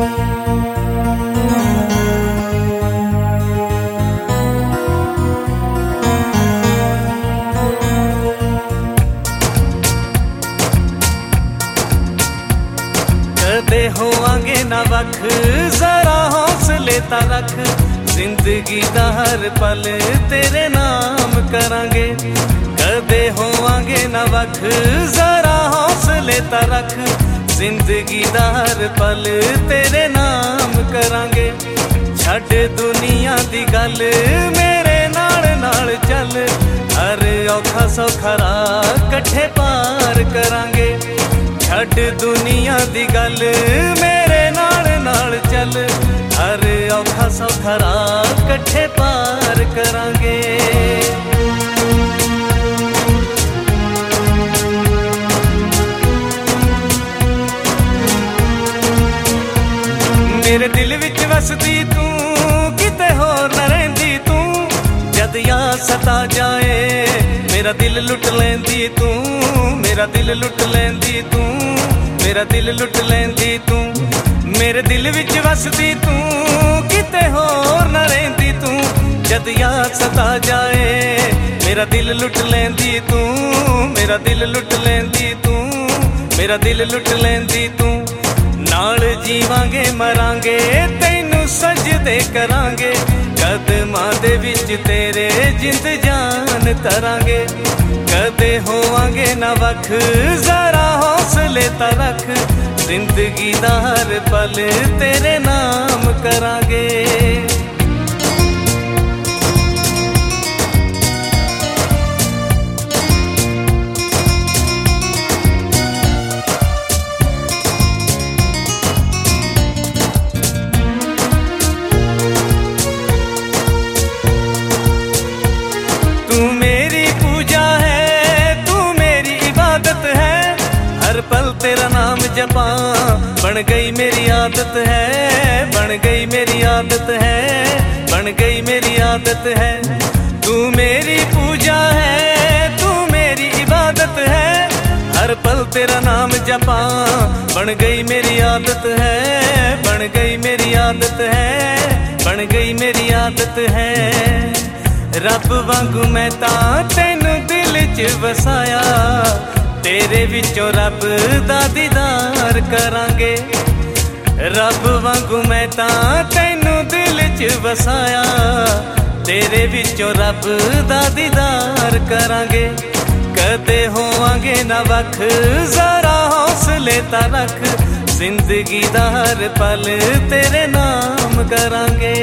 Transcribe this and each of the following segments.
कदे होवांगे ना वख, जरा हौसले ता रख, जिंदगी दा हर पल तेरे नाम करांगे। कदे होवांगे ना वख, जरा हौसले ता रख, जिंदगी दा हर पल तेरे नाम करांगे। छड्ड दुनिया दी गल, मेरे नाल नाल चल, हर औखा सौखा राह कट्ठे पार करांगे। छड्ड दुनिया दी गल, मेरे नाल नाल चल, हर औखा सौखा राह कट्ठे पार करांगे। मेरे दिल विच वसदी तू, किते होर न रहिंदी तू, जद याद सता जाए मेरा दिल लुट लैंदी तू, मेरा दिल लुट लैंदी तू, मेरा दिल लुट लैंदी तू। मेरे दिल विच वसदी तू, किते होर न रहिंदी तू, जद याद सता जाए मेरा दिल लुट लैंदी तू, मेरा दिल लुट लैंदी तू, मेरा दिल लुट लैंदी तू। नाल जीवांगे मरांगे, तैनू सजदे करांगे, कदमां दे विच तेरे जिंद जान तरांगे। कदे होवांगे ना वख, जरा हौसले ता रख, जिंदगी दा हर पल तेरे नाम करांगे। तू मेरी पूजा है, तू मेरी इबादत है, हर पल तेरा नाम जपा, बन गई मेरी आदत है, बन गई मेरी आदत है, बन गई मेरी आदत है। तू मेरी पूजा है, तू मेरी इबादत है, हर पल तेरा नाम जपा, बन गई मेरी आदत है, बन गई मेरी आदत है, बन गई मेरी आदत है। रब वांगू मैं तां तैनू दिल च वसाया, तेरे विचों रब दा दीदार करांगे। रब वांगू मैं तां तैनू दिल च वसाया, तेरे विचों रब दा दीदार करांगे। कदे होवांगे ना वख, जरा हौसले ता रख, जिंदगी दा हर पल तेरे नाम करांगे।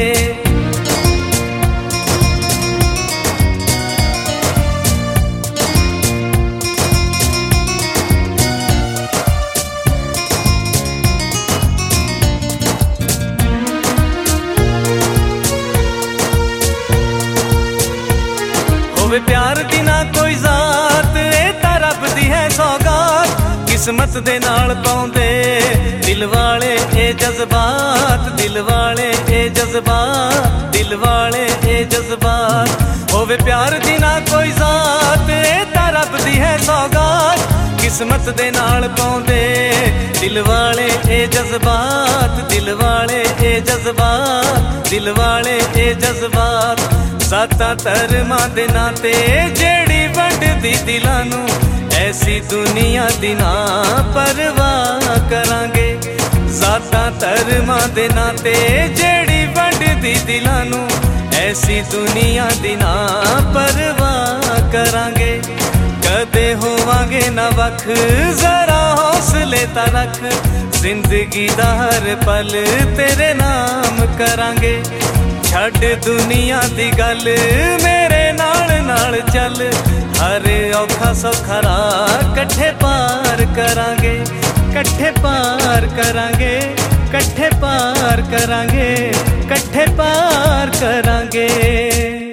होवे प्यार दी ना कोई जात, ए तां रब दी है सौगात, किस्मत दे नाल पाउंदे दिल वाले ए जज्बात, दिल वाले ए जज्बात, दिल वाले ए जज्बात। होवे प्यार दी ना कोई जात, ए तां रब दी है सौगात, किस्मत दे नाल पाउंदे दिल वाले ए जज्बात, दिल वाले ए जज्बात, दिल वाले ए जज्बात। साता धर्मां दे नाते जेड़ी वंडदी दिलां नू, ऐसी दुनिया दी ना परवाह करांगे। साता धर्मां दे नाते जेड़ी वंडदी दिलां नू, ऐसी दुनिया दी ना परवाह करांगे। कदे होवांगे ना वख, जरा हौसले ता रख, जिंदगी दा हर पल तेरे नाम करांगे। छड्ड दुनिया दी गल, मेरे नाल नाल चल, हर औखा सौखा राह कट्ठे पार करांगे, कट्ठे पार करांगे, कट्ठे पार करांगे, कट्ठे पार करांगे।